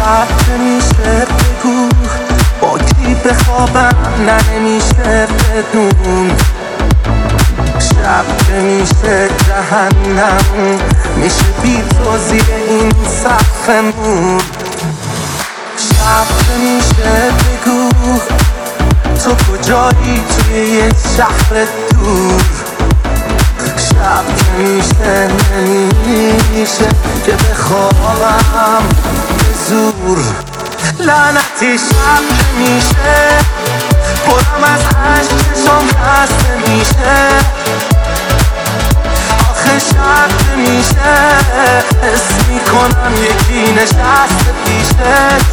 شب که میشه بگو با کی بخوابم نه نمیشه بدون شب که میشه جهنم میشه بی تو زیر این سقفمون شب که میشه بگو تو کجایی توی یه شهر دور شب که میشه نمیشه که بخوابم به زور لعنتی شب که میشه پرم از عشقشم خسته میشه آخه شب که میشه حس میکنم یکی نشسته پیشت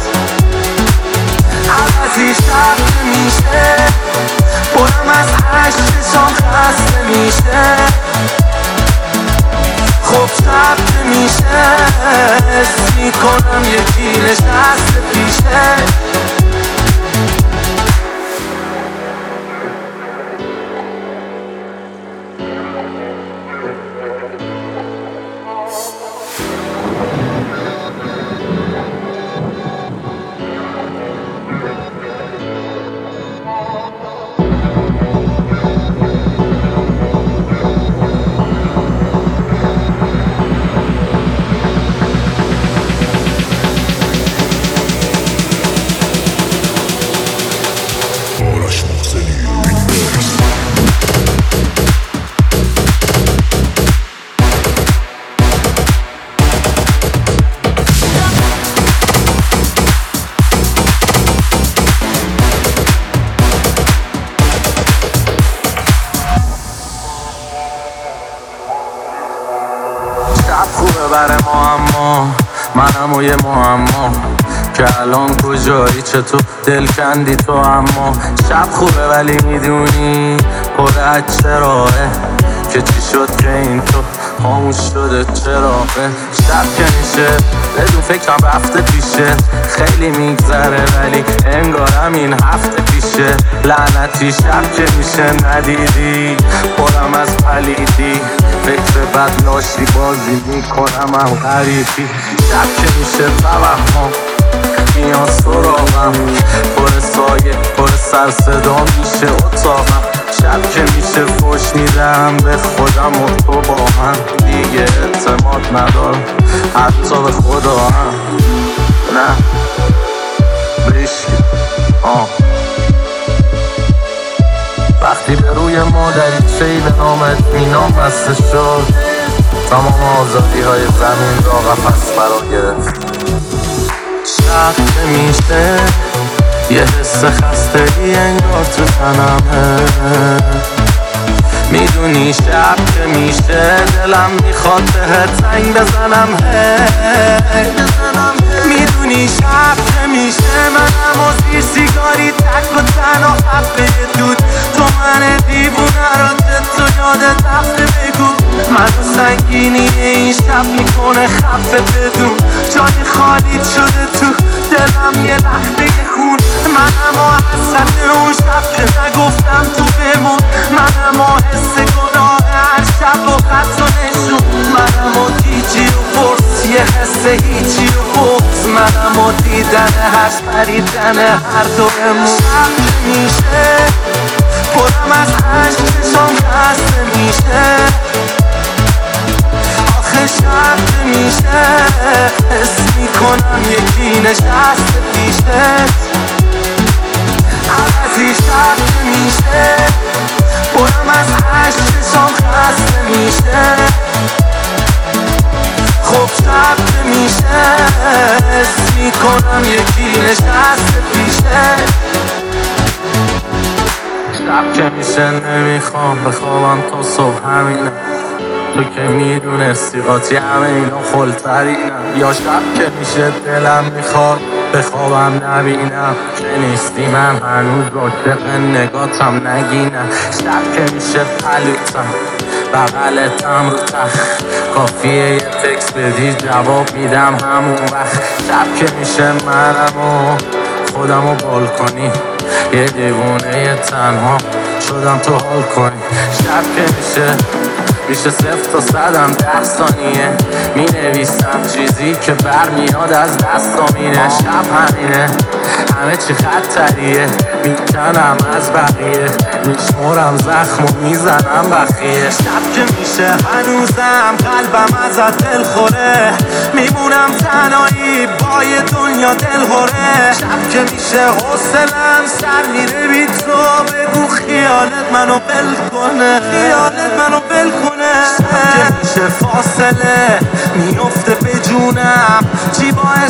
عوضی شب که میشه پرم از عشقشم خسته میشه خب شب که میشه حس میکنم یکی نشسته پیشت خوبه برای ما اما منم و یه معما که الان کجایی چطور دل کندی تو اما شب خوبه ولی میدونی پر از چراهه که چی شد که این تو خاموش شده چراغه شب که میشه بدون فکرم رفته پیشه خیلی میگذره ولی انگارم این هفته پیشه لعنتی شب که میشه ندیدی پرم از پلیدی فکر بد لاشی بازی میکنم هم غریبی شب که میشه توهم میان سراغم پر سایه پر سر صدا میشه اتاقم شب که میشه فوش میدم به خودم و تو با هم دیگه اعتماد ندارم حتی به خدا هم نه بشی وقتی به روی مادریچه‌ای به نام اطمینان بسته شد تمام آزادی های زمین را قفس فرا گرفت شب که میشه یه حس خستگی انگار تو تنمه میدونی شب که میشه دلم میخواد بهت زنگ بزنم میدونی شب که میشه منم و زیر سیگاری تک و تنها حبه دود تو من دیوونه را تو یاد دفته بگو منو سنگینی این شب میکنه خفه بدون جای خالی شده تو دلم یه لحظه خون منم و حسرت اون شب که نگفتم تو بمون منم و حس گناه هر شب و خط و نشون منم و دیجی و فرس یه حس هیچی و بغز منم و دیدن هشت پریدن هر دومون شب که میشه پرم از عشقشم خسته میشه آخه شب که میشه حس میکنم یکی نشسته پیشت عوضی شب که میشه پرم از عشقشم خسته میشه خب شب که میشه حس میکنم یکی نشسته پیشت شب که میشه نمیخوام بخوابم تا صبح همینه تو که میدونستی قاطی همه اینا خلطرینم یا شب که میشه دلم میخواد بخوابم نبینم که نیستی من هنوز عاشق نگاتم نگینم شب که میشه پلوتم بغلتم رو تخت کافیه یه تکس بدی جواب میدم همون وقت شب که میشه منم و خودم و بالکنی یه دیوونه تنها شدم تو حال کنی شب که میشه میشه 0 تا 100 10 ثانیه. می نویسم چیزی که برمیاد از دستامینه. شب همینه همه چی خطریه، میکنم از بقیه، میشمرم زخم و میزنم بخیه. شب که میشه هنوزم قلبم ازت دل خوره، میمونم تنهایی با یه دنیا دل خوره. شب که میشه حوصلم سر میره بی تو، بگو خیالت منو بل کنه، خیالت منو بل کنه. شب که میشه فاصله میفته به جونم، چی باید